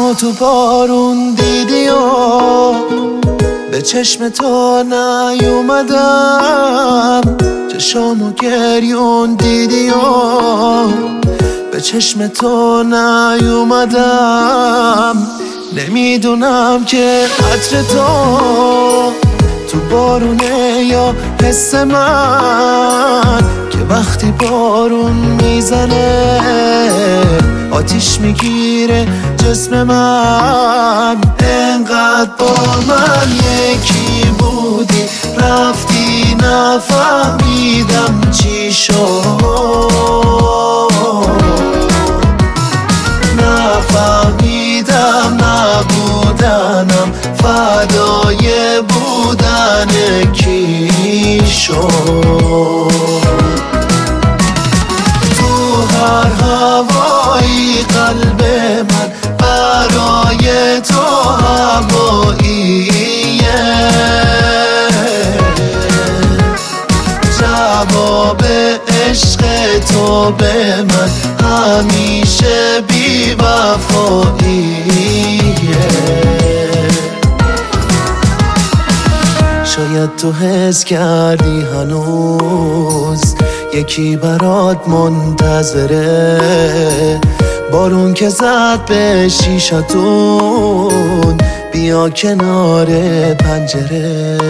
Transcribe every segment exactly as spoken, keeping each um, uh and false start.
منو تو بارون دیدی و به چشم تو نیومدم، چشامو گریون دیدی و به چشم تو نیومدم. نمیدونم که عطر تو تو بارونه یا حس من، که وقتی بارون میزنه آتیش میگیره جسم من. انقدر با من یکی بودی رفتی، نفهمیدم چی شد، نفهمیدم نبودنم فدای بودن کی شد. تو هر هوایی قلب من برای تو هواییه، جواب عشق تو به من همیشه بی وفاییه. شاید تو حس کردی هنوز یکی برات منتظره، بارون که زد به شیشتون بیا کنار پنجره.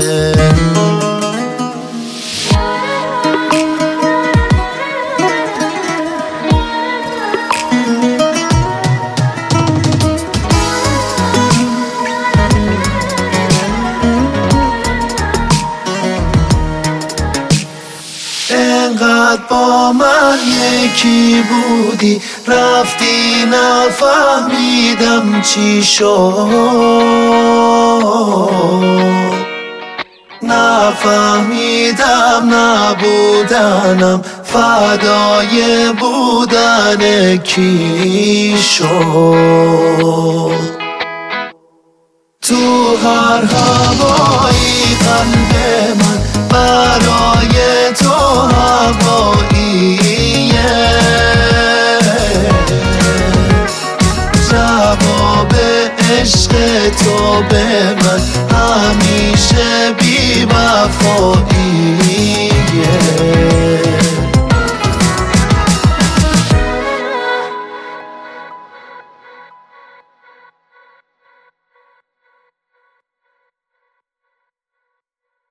انقدر با من یکی بودی رفتی، نفهمیدم چی شد، نفهمیدم نبودنم فدای بودن کی شد. تو هر هوایی قلب من برای تو هواییه، جواب عشق تو به من همیشه بی وفایی.